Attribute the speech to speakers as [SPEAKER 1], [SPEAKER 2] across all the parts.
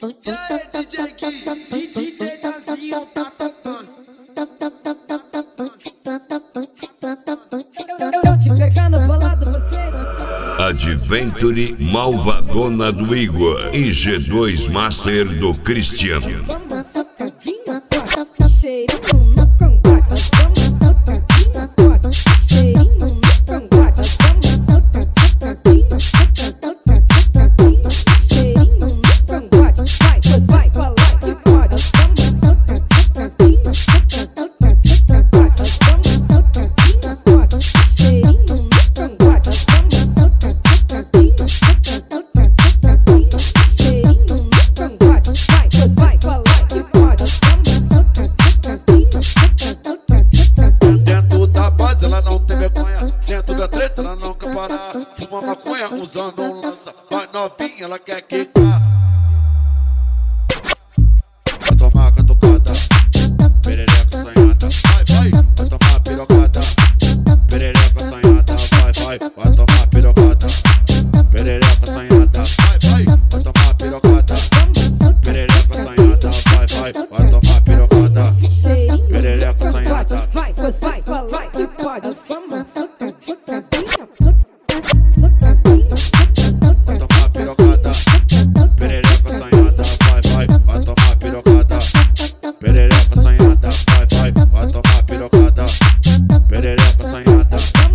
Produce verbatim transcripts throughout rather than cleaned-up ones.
[SPEAKER 1] D J Gui, D J Dazinho tá tocando.
[SPEAKER 2] Eu te pegar na balada, você
[SPEAKER 3] Adventure Malvadona do Igor e G dois Master do Cristiano.
[SPEAKER 2] samba socadinha forte, cheirinho no cangote, samba socadinha forte, cheirinho no cangote, samba socadinha, socadinha, cheirinho no cangote, vai, vai, falar que pode, samba socadinha, socadinha, samba socadinha forte, cheirinho no cangote, samba socadinha, socadinha, cheirinho no cangote, vai, vai, falar que pode, samba socadinha, socadinha.
[SPEAKER 4] Dentro da base ela não tem vergonha, dentro da treta ela não quer parar. Fuma maconha usando um lança, vai novinha ela quer quicar. Vai tomar catucada, perereca sanhada, vai, vai, vai tomar pirocada. Perereca sanhada, vai, vai, vai tomar pirocada. Perereca sanhada, vai, vai, vai tomar pirocada. Perereca sanhada, vai, vai, vai tomar pirocada. Perereca sanhada.
[SPEAKER 2] Vai, vai, falar que pode, samba socadinha, socadinha,
[SPEAKER 4] Vai tomar pirocada, perereca sanhada, vai, vai, vai tomar pirocada. Perereca sanhada, vai, vai, vai tomar pirocada. Perereca sanhada.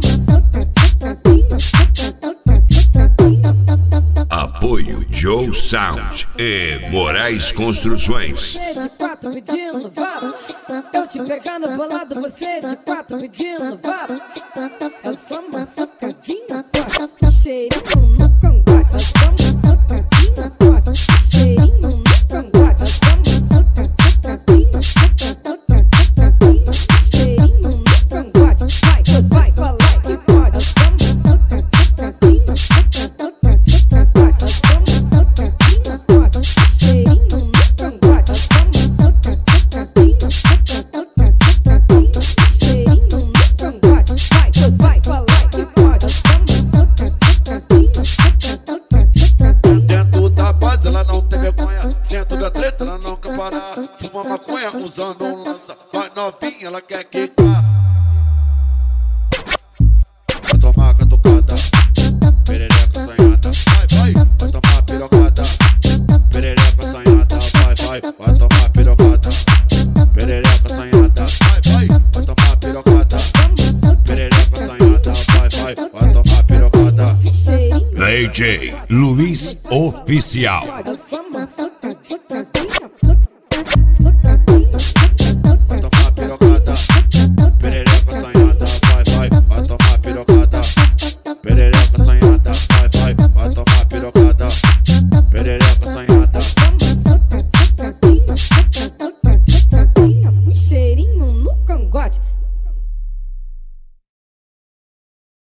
[SPEAKER 3] Apoio Joe Sound e Moraes Construções.
[SPEAKER 2] Você de quatro pedindo vara, eu te pegar na balada, você de quatro pedindo vara. É o samba socadinha forte, cheirinho no cangote, é o samba socadinha forte, cheirinho no cangote, é o samba socadinha, socadinha, cheirinho no cangote, vai, vai, falar que pode, é o samba socadinha, socadinha, é o samba socadinha forte, cheirinho no cangote, é o samba socadinha, socadinha, cheirinho no cangote, vai, vai, falar que pode, é o samba socadinha, socadinha.
[SPEAKER 4] Dentro da base ela não tem vergonha, dentro da treta ela não quer parar. Fuma maconha usando um lança, vai novinha ela quer quicar. Vai tomar catucada, perereca sanhada, vai, vai, vai tomar pirocada. Perereca sanhada, vai, vai, vai tomar pirocada. Perereca sanhada, vai, vai, vai tomar pirocada. Perereca sanhada, vai, vai, vai tomar pirocada.
[SPEAKER 3] D J Luiz Oficial.
[SPEAKER 2] Samba socadinha.